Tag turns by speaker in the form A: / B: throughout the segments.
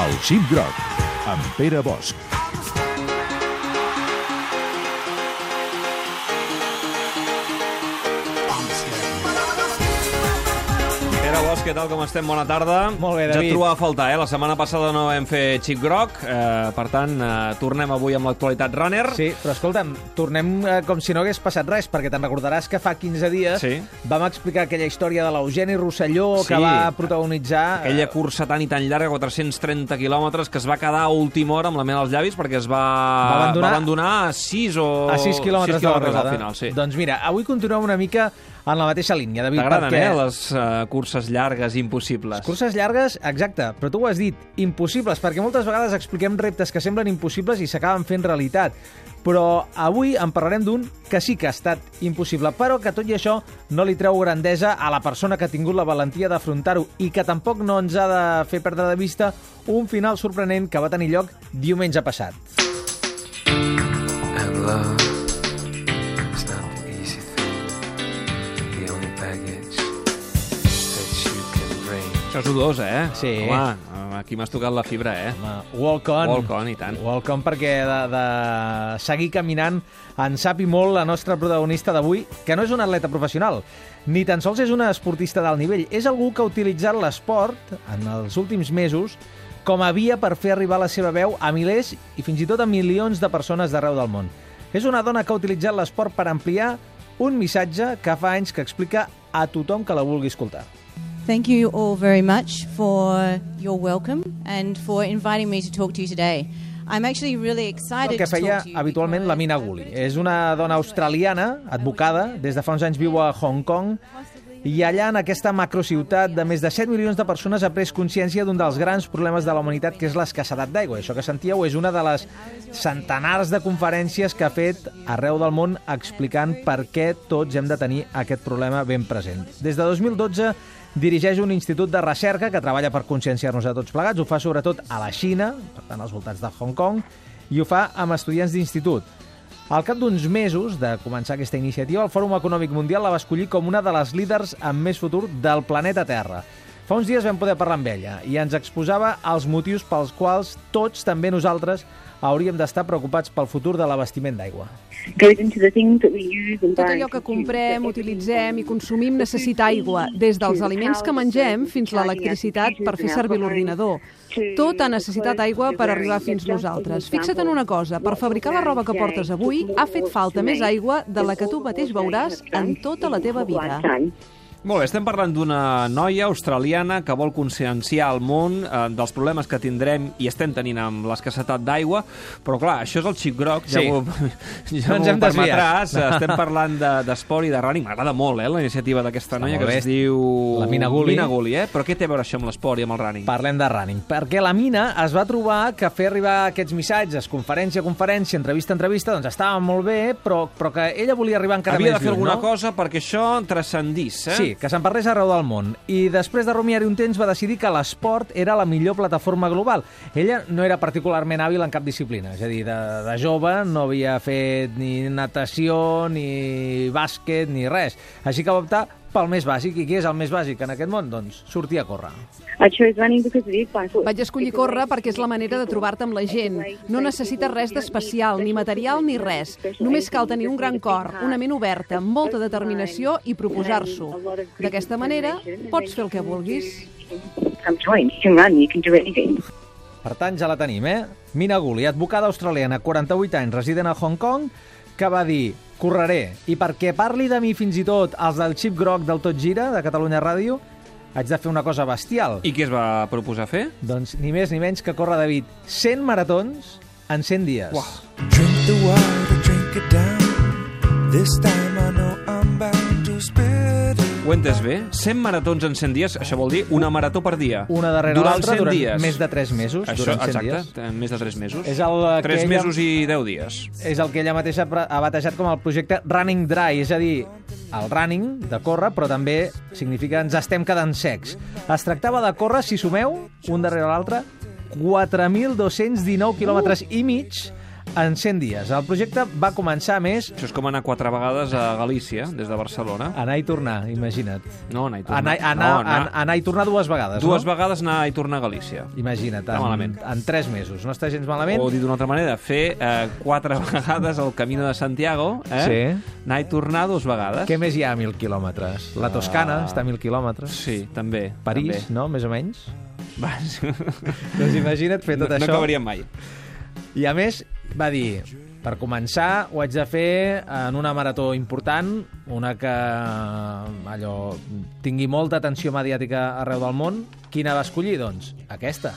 A: El Xip Groc, amb Pere Bosch.
B: Pere Bosch, què tal, com estem? Bona tarda.
C: Molt bé, David.
B: Ja et trobava a faltar, La setmana passada no vam fer Xip Groc, per tant, tornem avui amb l'actualitat runner.
C: Sí, però escolta'm, tornem com si no hagués passat res, perquè te'n recordaràs que fa 15 dies vam explicar aquella història de l'Eugeni Rosselló que va protagonitzar...
B: Aquella cursa tan i tan llarga, 430 quilòmetres, que es va quedar a última hora amb la mel als llavis perquè es va abandonar a 6
C: quilòmetres de
B: al final. Sí.
C: Doncs mira, avui continuem una mica en la mateixa línia, David.
B: T'agraden, les curses llargues impossibles?
C: Curses llargues, exacte, però tu ho has dit, impossibles, perquè moltes vegades expliquem reptes que semblen impossibles i s'acaben fent realitat. Però avui en parlarem d'un que sí que ha estat impossible, però que tot i això no li treu grandesa a la persona que ha tingut la valentia d'afrontar-ho i que tampoc no ens ha de fer perdre de vista un final sorprenent que va tenir lloc diumenge passat.
B: Això és odós,
C: Sí.
B: Home, aquí m'has tocat la fibra,
C: Home, walk on.
B: Walk on, i tant.
C: Walk on, perquè de seguir caminant en sap i molt la nostra protagonista d'avui, que no és una atleta professional, ni tan sols és una esportista d'alt nivell. És algú que ha utilitzat l'esport en els últims mesos com a via per fer arribar la seva veu a milers i fins i tot a milions de persones d'arreu del món. És una dona que ha utilitzat l'esport per ampliar un missatge que fa anys que explica a tothom que la vulgui escoltar.
D: Thank you all very much for your welcome and for inviting me to talk to you today. I'm actually really excited
C: El que feia habitualment la Mina Gully. És una dona australiana, advocada, des de fa uns anys viu a Hong Kong, i allà, en aquesta macrociutat de més de 7 milions de persones, ha pres consciència d'un dels grans problemes de la humanitat, que és l'escassedat d'aigua. Això que sentíeu és una de les centenars de conferències que ha fet arreu del món explicant per què tots hem de tenir aquest problema ben present. Des de 2012 dirigeix un institut de recerca que treballa per conscienciar-nos a tots plegats. Ho fa sobretot a la Xina, per tant als voltants de Hong Kong, i ho fa amb estudiants d'institut. Al cap d'uns mesos de començar aquesta iniciativa, el Fòrum Econòmic Mundial la va escollir com una de les líders amb més futur del planeta Terra. Fa uns dies vam poder parlar amb ella i ens exposava els motius pels quals tots, també nosaltres, hauríem d'estar preocupats pel futur de l'abastiment d'aigua.
E: Tot allò que comprem, utilitzem i consumim necessita aigua, des dels aliments que mengem fins a l'electricitat per fer servir l'ordinador. Tot ha necessitat aigua per arribar fins nosaltres. Fixa't en una cosa, per fabricar la roba que portes avui ha fet falta més aigua de la que tu mateix veuràs en tota la teva vida.
B: Molt bé, estem parlant d'una noia australiana que vol conscienciar el món dels problemes que tindrem i estem tenint amb l'escassetat d'aigua, però clar, això és el Xip Groc, ja m'ho permetràs. Estem parlant d'esport i de running. M'agrada molt, la iniciativa d'aquesta noia que es diu...
C: La Mina Gully.
B: Però què té a veure això amb l'esport i amb el running?
C: Parlem de running, perquè la Mina es va trobar que fer arribar aquests missatges, conferència a conferència, entrevista a entrevista, doncs estava molt bé, però que ella volia arribar encara més lluny, no?
B: Havia de fer alguna cosa perquè això transcendís,
C: Sí, que se'n parlés arreu del món. I després de rumiar-hi un temps va decidir que l'esport era la millor plataforma global. Ella no era particularment hàbil en cap disciplina, és a dir, de jove no havia fet ni natació, ni bàsquet, ni res. Així que va optar pel més bàsic. I què és el més bàsic en aquest món? Doncs sortir a córrer.
E: Vaig escollir córrer perquè és la manera de trobar-te amb la gent. No necessites res d'especial, ni material ni res. Només cal tenir un gran cor, una ment oberta, molta determinació i proposar-s'ho. D'aquesta manera, pots fer el que vulguis.
C: Per tant, ja la tenim, Mina Gully, advocada australiana, 48 anys, resident a Hong Kong, que va dir: correré, i perquè parli de mi fins i tot els del Xip Groc del Tot Gira, de Catalunya Ràdio, haig de fer una cosa bestial.
B: I què es va proposar fer?
C: Doncs ni més ni menys que córrer, David, 100 maratons en 100 dies.
B: Uau.
F: Drink the water, drink it down. This time I know I'm bound to spit it.
B: Ho he entès bé? 100 maratons en 100 dies, això vol dir una marató per dia.
C: Una darrere l'altra durant
B: dies.
C: Més de 3 mesos.
B: Això,
C: durant 100
B: exacte,
C: dies.
B: més de 3 mesos.
C: És el
B: 3 mesos i 10 dies.
C: És el que ella mateixa ha batejat com el projecte Running Dry, és a dir, el running, de córrer, però també significa ens estem quedant secs. Es tractava de córrer, si sumeu, un darrere l'altre, 4.219 quilòmetres i mig en 100 dies. El projecte va començar, a més,
B: Això és com anar 4 vegades a Galícia, des de Barcelona.
C: anar i tornar, imagina't.
B: No, anar i tornar.
C: Anar i tornar 2 vegades,
B: Dues
C: no?
B: vegades anar i tornar a Galícia.
C: Imagina't,
B: No malament.
C: en 3 mesos. No està gens malament.
B: O dit d'una altra manera, fer 4 vegades el Camino de Santiago,
C: Sí.
B: anar i tornar 2 vegades.
C: Què més hi ha a 1.000 quilòmetres? La Toscana està a 1.000 quilòmetres.
B: Sí, també.
C: París,
B: també.
C: no? Més o menys.
B: Va,
C: Doncs imagina't fer tot
B: no
C: això.
B: acabaríem mai.
C: I a més, va dir, per començar, ho haig de fer en una marató important, una que allò tingui molta atenció mediàtica arreu del món. Quina va escollir, doncs? Aquesta.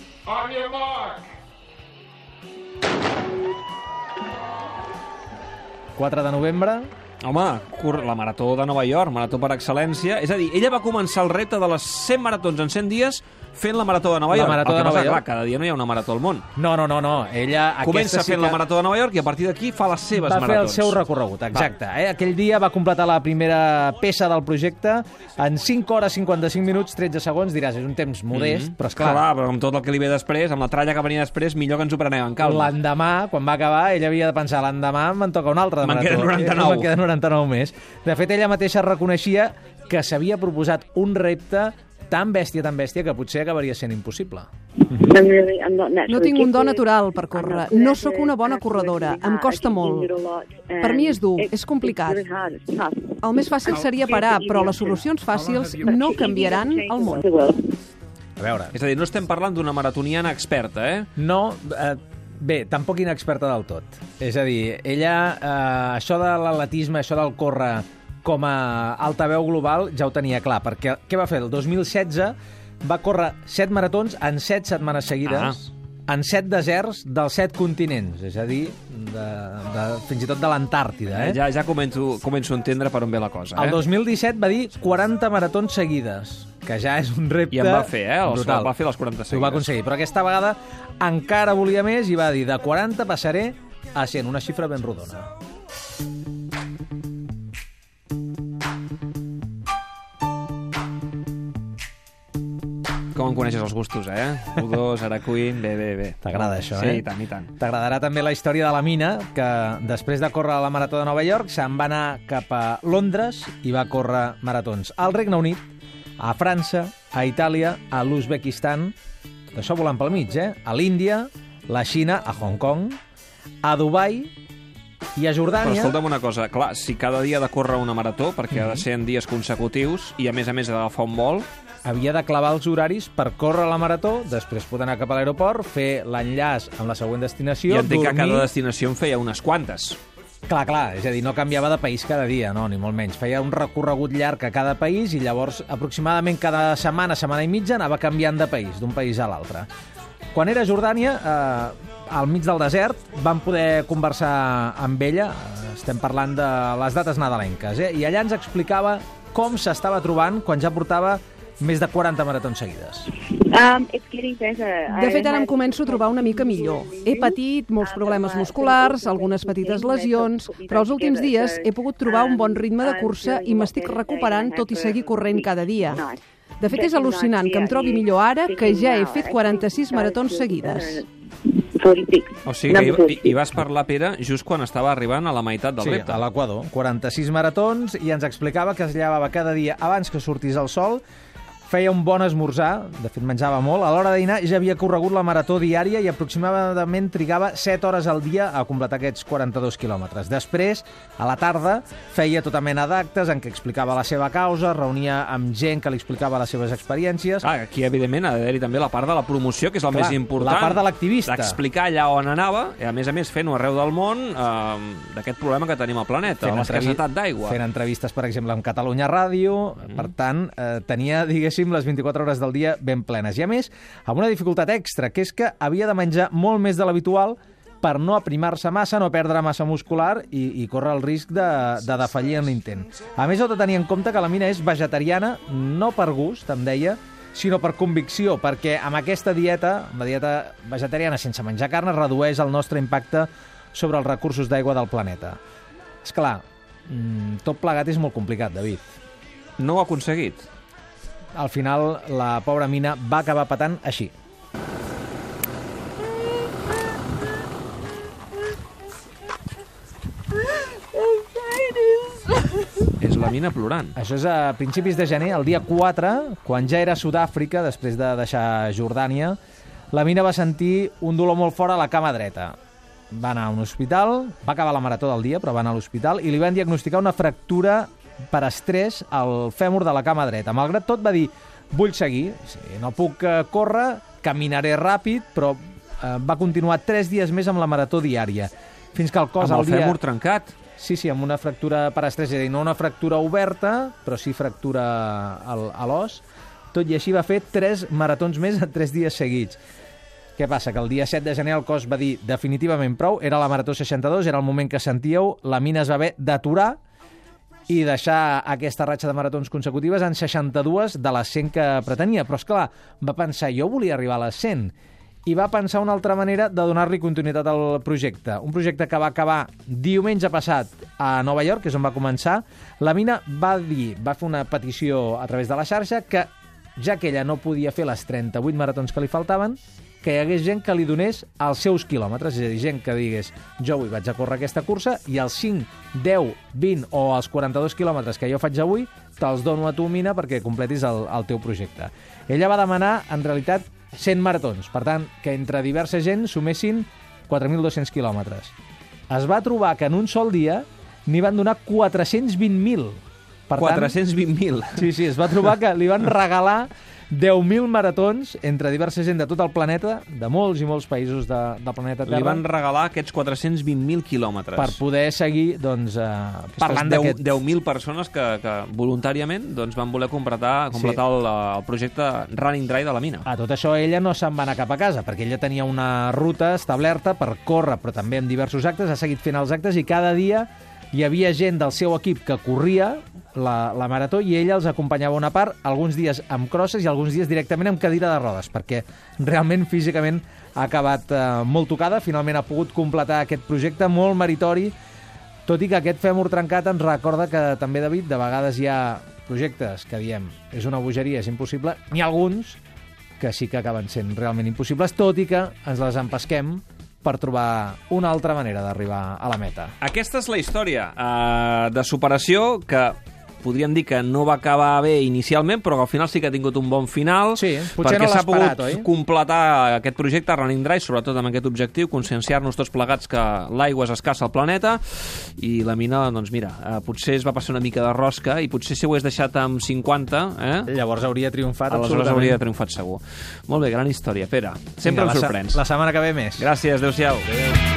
C: 4 de novembre.
B: Home, la marató de Nova York, marató per excel·lència. És a dir, ella va començar el repte de les 100 maratons en 100 dies fent la marató de Nova York.
C: marató de Nova York.
B: Clar, cada dia no hi ha una marató al món.
C: No. Ella
B: Comença fent la marató de Nova York i a partir d'aquí fa les seves
C: va
B: maratons.
C: fer el seu recorregut, exacte. Aquell dia va completar la primera peça del projecte en 5 hores, 55 minuts, 13 segons. Diràs, és un temps modest, però esclar...
B: Clar, però amb tot el que li ve després, amb la tralla que venia després, millor que ens ho prenem en calma.
C: L'endemà, quan va acabar, ella havia de pensar, l'endemà me'n toca un altre de
B: Me'n
C: marató.
B: queden 99.
C: Me'n queden 99 més. De fet, ella mateixa reconeixia que s'havia proposat un repte tan bèstia, que potser acabaria sent impossible.
E: No tinc un do natural per córrer. No sóc una bona corredora. Em costa molt. Per mi és dur, és complicat. El més fàcil seria parar, però les solucions fàcils no canviaran el món.
C: A veure,
B: És a dir, no estem parlant d'una maratoniana experta, eh?
C: no... Bé, tampoc inexperta del tot. És a dir, ella, això de l'atletisme, això del córrer com a altaveu global, ja ho tenia clar, perquè què va fer? El 2016 va córrer 7 maratons en 7 setmanes seguides, en 7 deserts dels 7 continents, és a dir, fins i tot de l'Antàrtida.
B: Ja començo a entendre per on ve la cosa.
C: El 2017 va dir 40 maratons seguides, que ja és un repte
B: I en va fer,
C: brutal.
B: Va fer les 40 seguides.
C: Ho va aconseguir, però aquesta vegada encara volia més i va dir de 40 passaré a 100, una xifra ben rodona.
B: Com em coneixes els gustos, eh? U2, Araquin, bé.
C: T'agrada això,
B: Sí, i tant.
C: T'agradarà també la història de la Mina, que després de córrer la Marató de Nova York se'n va anar cap a Londres i va córrer maratons al Regne Unit, a França, a Itàlia, a l'Uzbekistan, tot això volant pel mig, a l'Índia, la Xina, a Hong Kong, a Dubai i a
B: Però
C: Jordània...
B: escolta'm una cosa, clar, si cada dia ha de córrer una marató, perquè ha de ser en dies consecutius i a més ha d'agafar un vol,
C: havia de clavar els horaris per córrer la marató, després poder anar cap a l'aeroport, fer l'enllaç amb la següent destinació,
B: i entenc que
C: dormir...
B: cada destinació en feia unes quantes.
C: Clar, és a dir, no canviava de país cada dia, no, ni molt menys. Feia un recorregut llarg a cada país i llavors aproximadament cada setmana i mitja anava canviant de país, d'un país a l'altre. Quan era a Jordània, al mig del desert, vam poder conversar amb ella, estem parlant de les dates nadalenques, i allà ens explicava com s'estava trobant quan ja portava més de 40 maratons seguides.
E: De fet, ara em començo a trobar una mica millor. He patit molts problemes musculars, algunes petites lesions, però els últims dies he pogut trobar un bon ritme de cursa i m'estic recuperant tot i seguir corrent cada dia. De fet, és al·lucinant que em trobi millor ara que ja he fet 46 maratons seguides.
B: O sigui que hi vas parlar, Pere, just quan estava arribant a la meitat del repte.
C: Sí, a l'Equador. 46 maratons i ens explicava que es llevava cada dia abans que sortís el sol, feia un bon esmorzar, de fet menjava molt, a l'hora de dinar ja havia corregut la marató diària i aproximadament trigava 7 hores al dia a completar aquests 42 quilòmetres. Després, a la tarda, feia tota mena d'actes en què explicava la seva causa, reunia amb gent que li explicava les seves experiències.
B: Aquí, evidentment, ha d'haver-hi també la part de la promoció, que és el més important.
C: La part de l'activista.
B: D'explicar allà on anava, i a més fent-ho arreu del món, d'aquest problema que tenim al planeta, l'escassetat d'aigua.
C: Fent entrevistes, per exemple, amb Catalunya Ràdio, per tant, tenia, diguéssim, les 24 hores del dia ben plenes. I a més, amb una dificultat extra, que és que havia de menjar molt més de l'habitual per no aprimar-se massa, no perdre massa muscular i córrer el risc de defallir en l'intent. A més, heu de tenir en compte que la Mina és vegetariana, no per gust, em deia, sinó per convicció, perquè amb aquesta dieta, amb la dieta vegetariana sense menjar carn, es redueix el nostre impacte sobre els recursos d'aigua del planeta. Esclar, tot plegat és molt complicat, David.
B: No ho ha aconseguit.
C: Al final, la pobra Mina va acabar patant així.
B: la mina plorant.
C: Això és a principis de gener, el dia 4, quan ja era a Sud-àfrica, després de deixar Jordània, la Mina va sentir un dolor molt fort a la cama dreta. Va anar a un hospital, va acabar la marató del dia, però va anar a l'hospital, i li van diagnosticar una fractura per estrès al fèmur de la cama dreta. Malgrat tot va dir, vull seguir, no puc córrer, caminaré ràpid, però va continuar 3 dies més amb la marató diària. Fins que el cos
B: amb
C: el
B: el fèmur trencat?
C: Sí, amb una fractura per estrès, és a dir, no una fractura oberta, però sí fractura a l'os. Tot i així va fer 3 maratons més en 3 dies seguits. Què passa? Que el dia 7 de gener el cos va dir definitivament prou, era la marató 62, era el moment que sentíeu, la Mina es va haver d'aturar i deixar aquesta ratxa de maratons consecutives en 62 de les 100 que pretenia. Però, esclar, va pensar, jo volia arribar a les 100, i va pensar una altra manera de donar-li continuïtat al projecte. Un projecte que va acabar diumenge passat a Nova York, que és on va començar. La Mina va fer una petició a través de la xarxa que, ja que ella no podia fer les 38 maratons que li faltaven, que hi hagués gent que li donés els seus quilòmetres, és a dir, gent que digués jo avui vaig a córrer aquesta cursa i els 5, 10, 20 o els 42 quilòmetres que jo faig avui te'ls dono a tu, Mina, perquè completis el teu projecte. Ella va demanar, en realitat, 100 maratons, per tant, que entre diversa gent sumessin 4.200 quilòmetres. Es va trobar que en un sol dia n'hi van donar 420.000.
B: 420.000.
C: Sí, es va trobar que li van regalar 10.000 maratons entre diversa gent de tot el planeta, de molts i molts països del planeta Terra.
B: Li van regalar aquests 420.000 quilòmetres.
C: Per poder seguir, doncs, parlant d'aquest...
B: 10.000 persones que voluntàriament doncs, van voler completar el projecte Running Dry de la Mina.
C: A tot això ella no se'n va anar cap a casa, perquè ella tenia una ruta establerta per córrer, però també en diversos actes, ha seguit fent els actes i cada dia hi havia gent del seu equip que corria la marató i ella els acompanyava una part, alguns dies amb crosses i alguns dies directament amb cadira de rodes, perquè realment físicament ha acabat molt tocada, finalment ha pogut completar aquest projecte molt meritori, tot i que aquest fèmur trencat ens recorda que també, David, de vegades hi ha projectes que diem és una bogeria, és impossible, n'hi ha alguns que sí que acaben sent realment impossibles, tot i que ens les empesquem per trobar una altra manera d'arribar a la meta.
B: Aquesta és la història de superació que podríem dir que no va acabar bé inicialment, però que al final sí que ha tingut un bon final.
C: Sí, potser no l'ha esperat, oi?
B: Perquè s'ha pogut completar aquest projecte Running Dry, sobretot amb aquest objectiu, conscienciar-nos tots plegats que l'aigua és escassa al planeta, i la Mina, doncs mira, potser es va passar una mica de rosca, i potser si ho hagués deixat amb 50...
C: Llavors hauria triomfat,
B: aleshores hauria triomfat segur. Molt bé, gran història. Pere, sempre em sorprens.
C: La setmana que ve més.
B: Gràcies, adéu-siau.
C: Adéu.